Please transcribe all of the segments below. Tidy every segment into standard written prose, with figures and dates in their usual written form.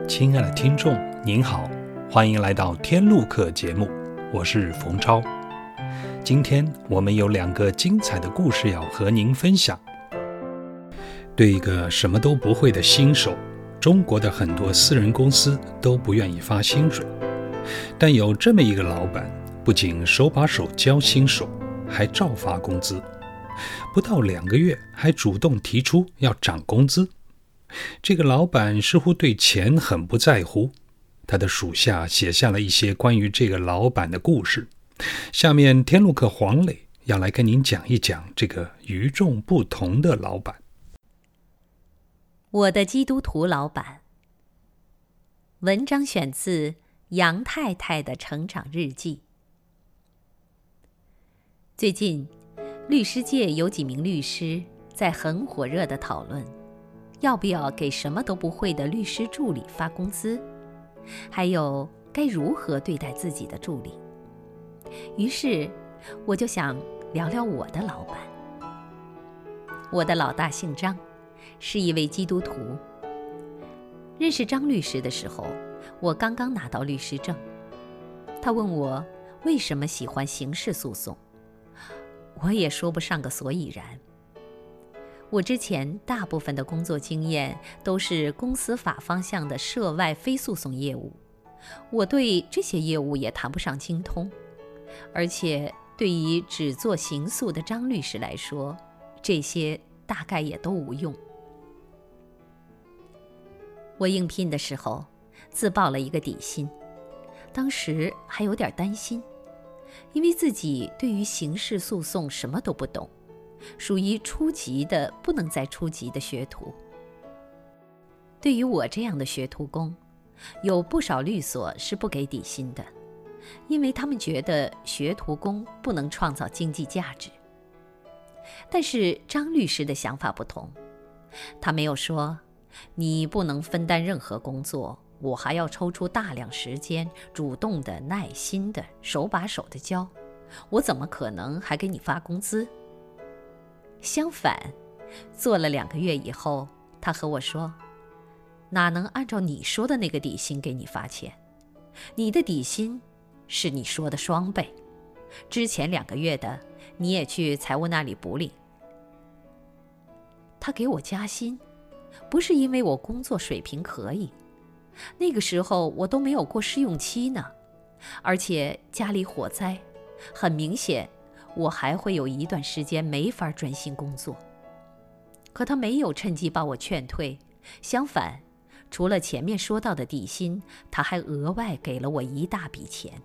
亲爱的听众您好，欢迎来到天路客节目，我是冯超。今天我们有2个精彩的故事要和您分享。对一个什么都不会的新手，中国的很多私人公司都不愿意发薪水，但有这么一个老板，不仅手把手教新手，还照发工资，不到2个月还主动提出要涨工资。这个老板似乎对钱很不在乎，他的属下写下了一些关于这个老板的故事。下面天路客黄磊要来跟您讲一讲这个与众不同的老板。 我的基督徒老板。文章选自杨太太的成长日记。最近，律师界有几名律师在很火热地讨论，要不要给什么都不会的律师助理发工资，还有该如何对待自己的助理。于是，我就想聊聊我的老板。我的老大姓张，是一位基督徒。认识张律师的时候，我刚刚拿到律师证。他问我为什么喜欢刑事诉讼，我也说不上个所以然。我之前大部分的工作经验都是公司法方向的涉外非诉讼业务，我对这些业务也谈不上精通，而且对于只做刑诉的张律师来说，这些大概也都无用。我应聘的时候自报了一个底薪，当时还有点担心，因为自己对于刑事诉讼什么都不懂，属于初级的不能再初级的学徒。对于我这样的学徒工，有不少律所是不给底薪的，因为他们觉得学徒工不能创造经济价值。但是张律师的想法不同，他没有说你不能分担任何工作，我还要抽出大量时间，主动的、耐心的、手把手的教，我怎么可能还给你发工资？相反，做了2个月以后，他和我说，哪能按照你说的那个底薪给你发钱？你的底薪是你说的双倍，之前2个月的你也去财务那里补领。他给我加薪，不是因为我工作水平可以，那个时候我都没有过试用期呢，而且家里火灾，很明显我还会有一段时间没法专心工作。可他没有趁机把我劝退，相反，除了前面说到的底薪，他还额外给了我一大笔钱。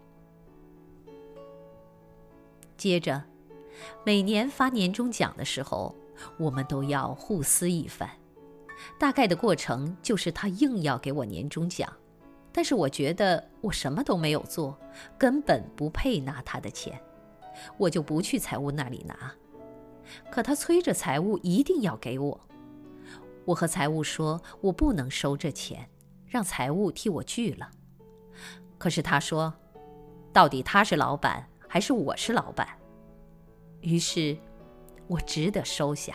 接着，每年发年终奖的时候，我们都要互撕一番。大概的过程就是他硬要给我年终奖，但是我觉得我什么都没有做，根本不配拿他的钱，我就不去财务那里拿。可他催着财务一定要给我，我和财务说我不能收这钱，让财务替我拒了。可是他说，到底他是老板还是我是老板？于是我只得收下。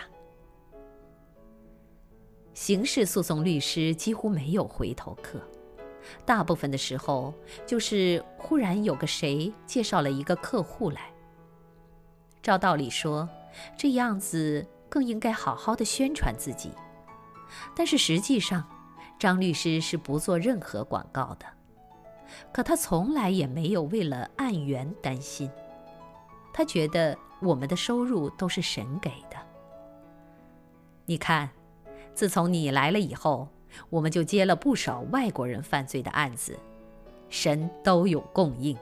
刑事诉讼律师几乎没有回头客，大部分的时候就是忽然有个谁介绍了一个客户来。照道理说，这样子更应该好好的宣传自己，但是实际上张律师是不做任何广告的，可他从来也没有为了案源担心，他觉得我们的收入都是神给的。你看，自从你来了以后，我们就接了不少外国人犯罪的案子，神都有供应。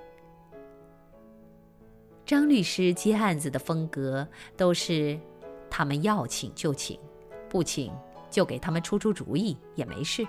张律师接案子的风格都是他们要请就请，不请就给他们出主意也没事。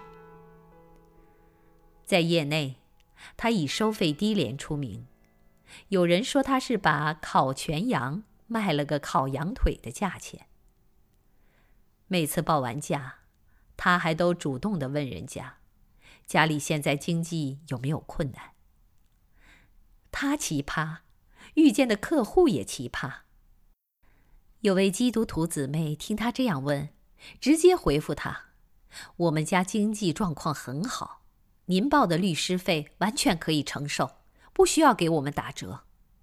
在业内，他以收费低廉出名，有人说他是把烤全羊卖了个烤羊腿的价钱。每次报完价，他还都主动地问人家，家里现在经济有没有困难。他奇葩，遇见的客户也奇葩。有位基督徒姊妹听他这样问，直接回复他，我们家经济状况很好， 您报的律师费完全可以承受，不需要给我们打折。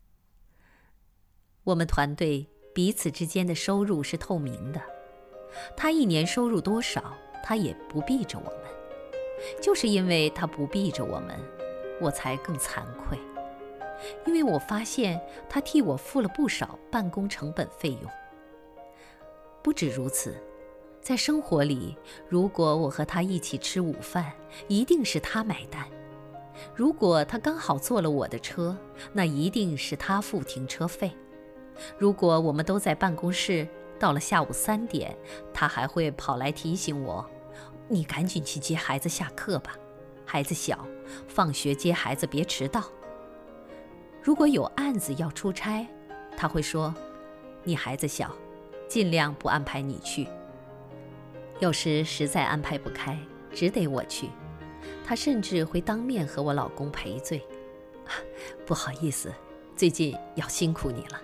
我们团队彼此之间的收入是透明的，他一年收入多少，他也不逼着我们。就是因为他不逼着我们，我才更惭愧。因为我发现他替我付了不少办公成本费用。不止如此，在生活里，如果我和他一起吃午饭，一定是他买单；如果他刚好坐了我的车，那一定是他付停车费；如果我们都在办公室，到了下午3点，他还会跑来提醒我：“你赶紧去接孩子下课吧，孩子小，放学接孩子别迟到。”如果有案子要出差，他会说：“你孩子小，尽量不安排你去。”有时实在安排不开，只得我去，他甚至会当面和我老公赔罪：“不好意思，最近要辛苦你了。”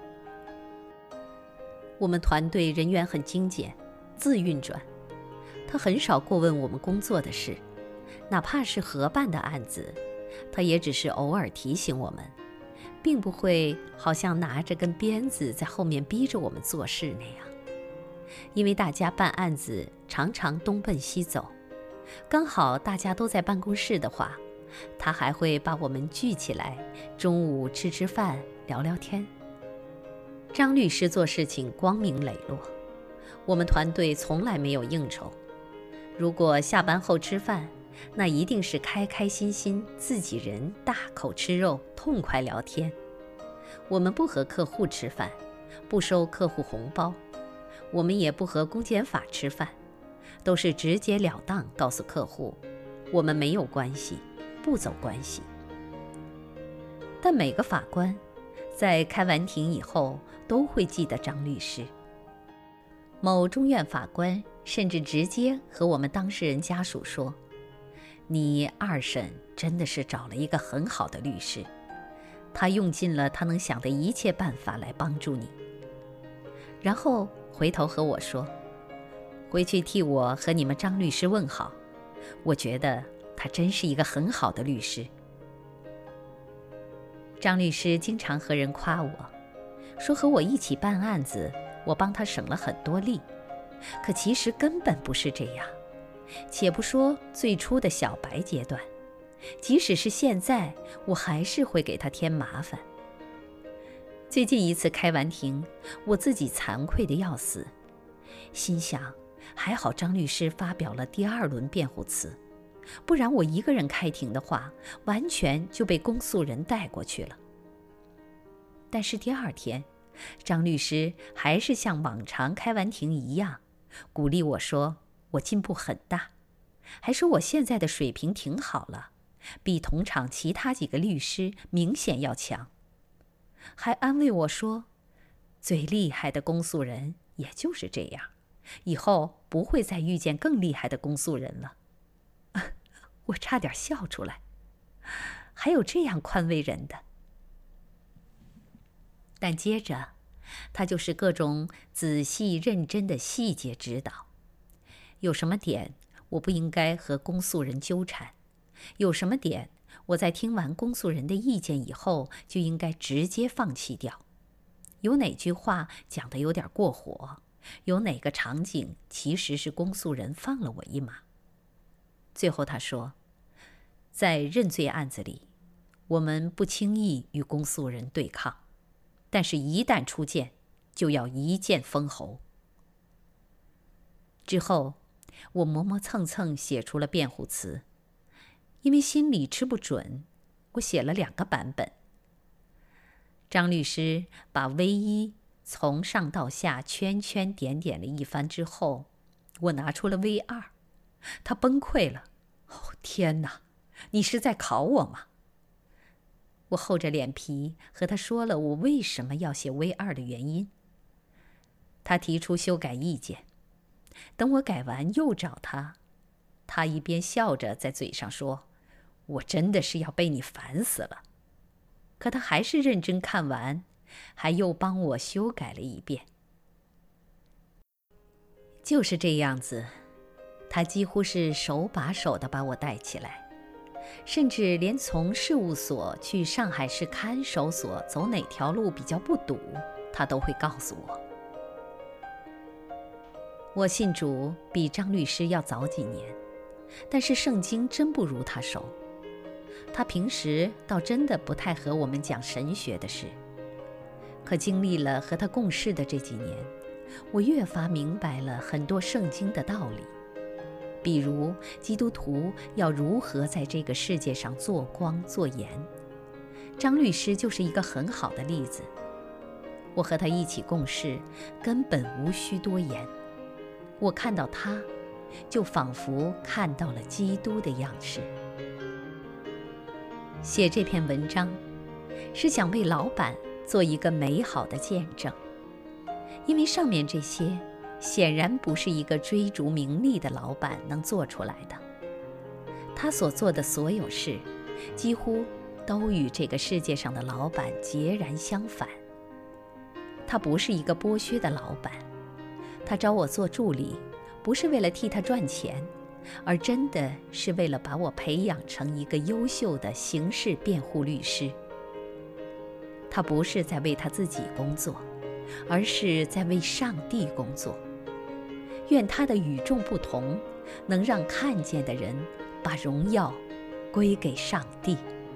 我们团队人员很精简，自运转，他很少过问我们工作的事，哪怕是合办的案子，他也只是偶尔提醒我们，并不会好像拿着根鞭子在后面逼着我们做事那样。因为大家办案子常常东奔西走，刚好大家都在办公室的话，他还会把我们聚起来，中午吃吃饭，聊聊天。张律师做事情光明磊落，我们团队从来没有应酬。如果下班后吃饭，那一定是开开心心，自己人大口吃肉，痛快聊天。我们不和客户吃饭，不收客户红包，我们也不和公检法吃饭，都是直截了当告诉客户，我们没有关系，不走关系。但每个法官在开完庭以后都会记得张律师。某中院法官甚至直接和我们当事人家属说：“你2审真的是找了一个很好的律师，他用尽了他能想的一切办法来帮助你。”然后回头和我说：“回去替我和你们张律师问好，我觉得他真是一个很好的律师。”张律师经常和人夸我，说和我一起办案子，我帮他省了很多力。可其实根本不是这样。且不说最初的小白阶段，即使是现在，我还是会给他添麻烦。最近一次开完庭，我自己惭愧得要死，心想还好张律师发表了第2轮辩护词，不然我一个人开庭的话，完全就被公诉人带过去了。但是第2天，张律师还是像往常开完庭一样，鼓励我说我进步很大，还说我现在的水平挺好了，比同场其他几个律师明显要强。还安慰我说，最厉害的公诉人也就是这样，以后不会再遇见更厉害的公诉人了。我差点笑出来，还有这样宽慰人的。但接着他就是各种仔细认真的细节指导，有什么点我不应该和公诉人纠缠，有什么点我在听完公诉人的意见以后就应该直接放弃掉，有哪句话讲得有点过火，有哪个场景其实是公诉人放了我一马。最后他说，在认罪案子里，我们不轻易与公诉人对抗，但是一旦出剑，就要一剑封喉。之后我磨磨蹭蹭写出了辩护词，因为心里吃不准，我写了2个版本。张律师把 V1 从上到下圈圈点点了一番之后，我拿出了 V2， 他崩溃了。天哪，你是在考我吗？我厚着脸皮和他说了我为什么要写 V2 的原因。他提出修改意见，等我改完又找他，他一边笑着在嘴上说，我真的是要被你烦死了。可他还是认真看完，还又帮我修改了一遍。就是这样子，他几乎是手把手地把我带起来， 甚至连从事务所去上海市看守所走哪条路比较不堵，他都会告诉我。我信主比张律师要早几年，但是圣经真不如他熟。他平时倒真的不太和我们讲神学的事，可经历了和他共事的这几年，我越发明白了很多圣经的道理，比如基督徒要如何在这个世界上做光做盐。张律师就是一个很好的例子。我和他一起共事，根本无需多言。我看到他，就仿佛看到了基督的样式。写这篇文章，是想为老板做一个美好的见证，因为上面这些显然不是一个追逐名利的老板能做出来的。他所做的所有事，几乎都与这个世界上的老板截然相反。他不是一个剥削的老板，他找我做助理，不是为了替他赚钱，而真的是为了把我培养成一个优秀的刑事辩护律师。他不是在为他自己工作，而是在为上帝工作。愿他的与众不同，能让看见的人把荣耀归给上帝。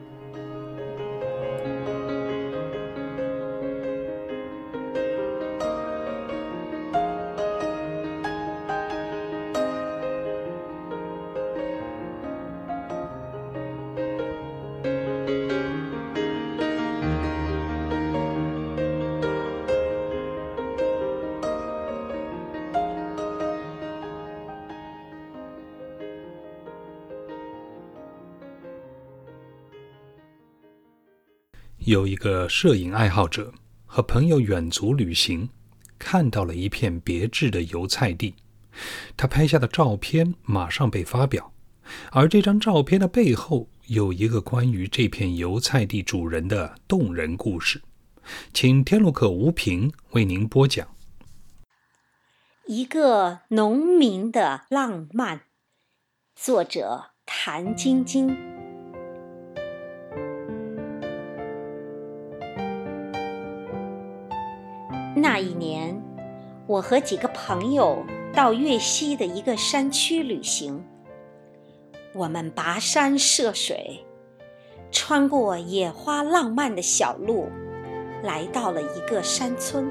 有一个摄影爱好者和朋友远足旅行，看到了一片别致的油菜地，他拍下的照片马上被发表，而这张照片的背后有一个关于这片油菜地主人的动人故事。请天路客吴平为您播讲。 一个农民的浪漫，作者谭晶晶。那一年，我和几个朋友到粤西的一个山区旅行。我们跋山涉水，穿过野花浪漫的小路，来到了一个山村。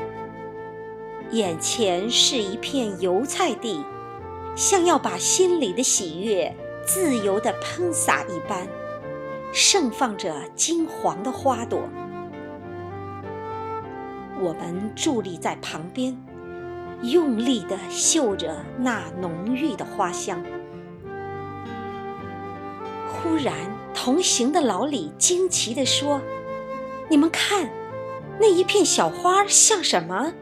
眼前是一片油菜地，像要把心里的喜悦自由地喷洒一般，盛放着金黄的花朵。我们伫立在旁边，用力地嗅着那浓郁的花香。忽然，同行的老李惊奇地说：“你们看，那一片小花像什么？”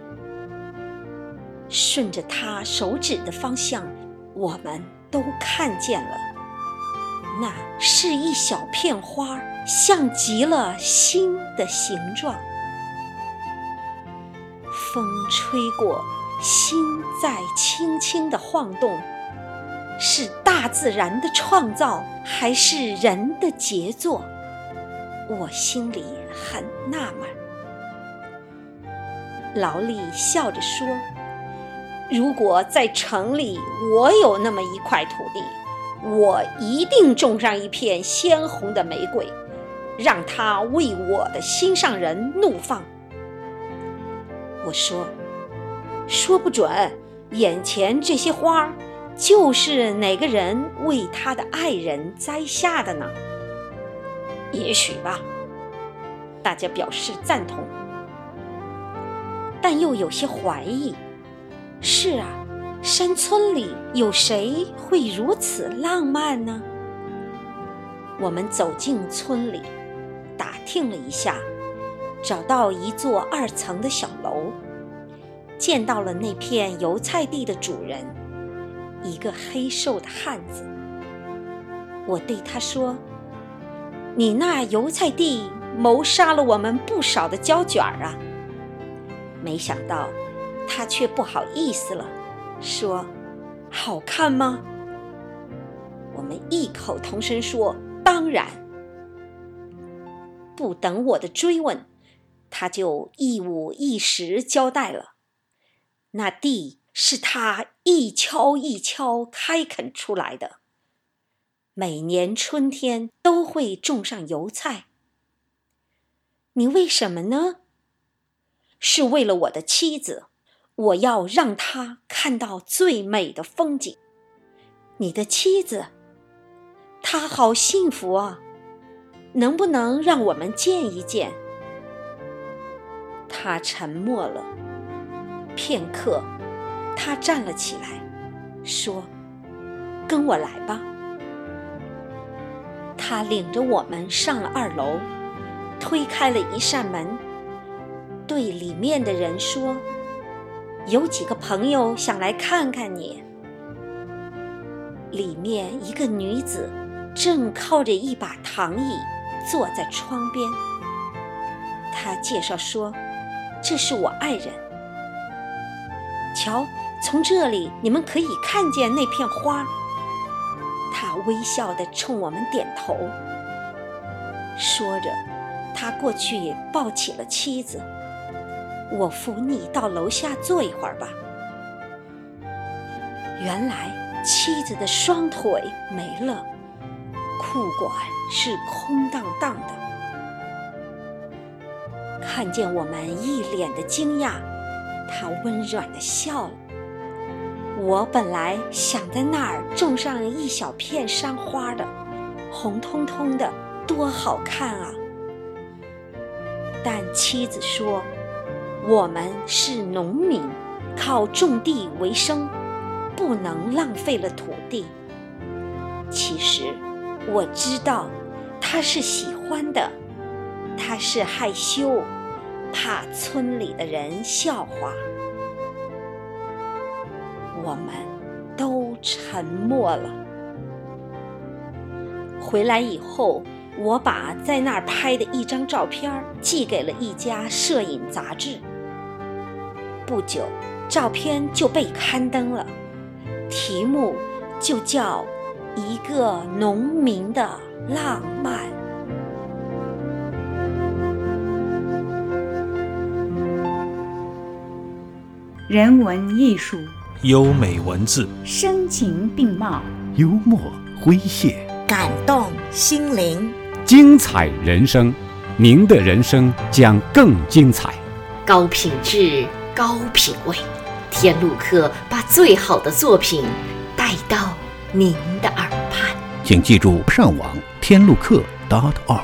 顺着他手指的方向，我们都看见了，那是一小片花，像极了心的形状。风吹过，心在轻轻地晃动，是大自然的创造，还是人的杰作？我心里很纳闷。老李笑着说：“如果在城里我有那么一块土地，我一定种上一片鲜红的玫瑰，让它为我的心上人怒放。”我说不准，眼前这些花就是哪个人为他的爱人栽下的呢？也许吧。大家表示赞同，但又有些怀疑。是啊，山村里有谁会如此浪漫呢？我们走进村里，打听了一下，找到一座2层的小楼，见到了那片油菜地的主人，一个黑瘦的汉子。我对他说：“你那油菜地谋杀了我们不少的胶卷啊！”没想到他却不好意思了，说：“好看吗？”我们异口同声说：“ 当然。不等我的追问，他就一五一十交代了。那地是他一锹一锹开垦出来的，每年春天都会种上油菜。你为什么呢？是为了我的妻子，我要让她看到最美的风景。你的妻子，她好幸福啊，能不能让我们见一见？他沉默了片刻，他站了起来，说：跟我来吧。他领着我们上了2楼，推开了一扇门，对里面的人说：有几个朋友想来看看你。里面一个女子正靠着一把躺椅坐在窗边。她介绍说：这是我爱人。瞧，从这里你们可以看见那片花。他微笑地冲我们点头。说着，他过去抱起了妻子。我扶你到楼下坐一会儿吧。原来妻子的双腿没了，裤管是空荡荡的。看见我们一脸的惊讶，他温软地笑了。我本来想在那儿种上一小片山花的，红彤彤的，多好看啊！但妻子说，我们是农民，靠种地为生，不能浪费了土地。其实我知道他是喜欢的，他是害羞，怕村里的人笑话。我们都沉默了。回来以后，我把在那儿拍的一张照片寄给了一家摄影杂志。不久，照片就被刊登了，题目就叫《一个农民的浪漫》。 人文艺术， 优美文字， 声情并茂， 幽默诙谐， 感动心灵， 精彩人生，您的人生将更精彩。 高品质，高品味，天路客把最好的作品带到您的耳畔。 请记住，上网天路客.org。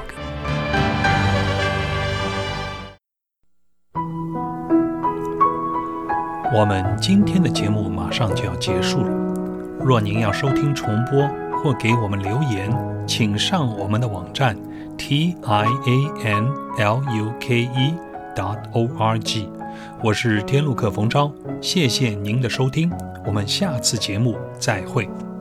我们今天的节目马上就要结束了。若您要收听重播或给我们留言，请上我们的网站 tianluke.org。我是天路客冯昭，谢谢您的收听，我们下次节目再会。